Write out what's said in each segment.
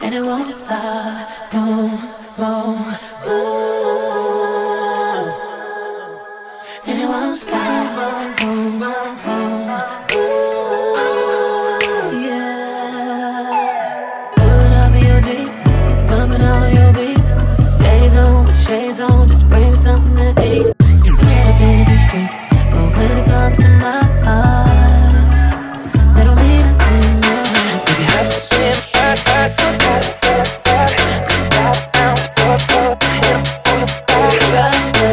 and it won't stop. Boom, boom, boom, and it won't stop. Boom, boom, boom, yeah. Pulling up in your Jeep, bumping all your beats. J's on with the shades on, just to bring me something to eat. Made up in these streets, but when it comes to my heart, they don't mean a thing. No. Baby, hop in, hot, just gotta step back. Cause top down, what's up, hit 'em on your back. Just go,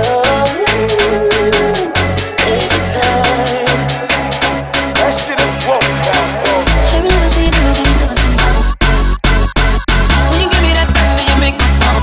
take your time. That shit is whoa. When you give me that back, then you make my song.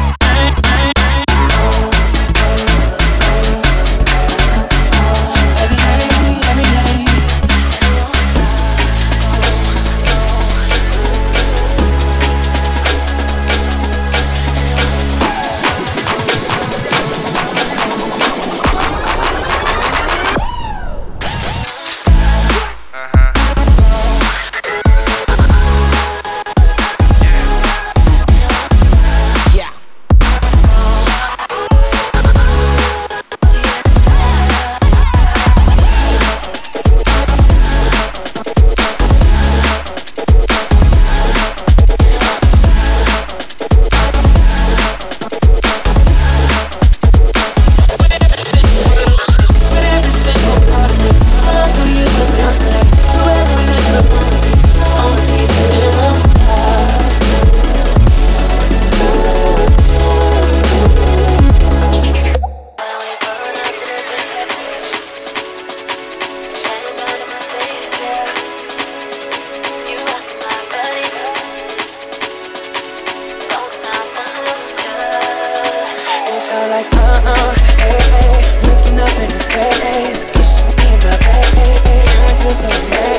Sound like hey, hey, looking up in the space. It's just me and my baby, I feel so amazing.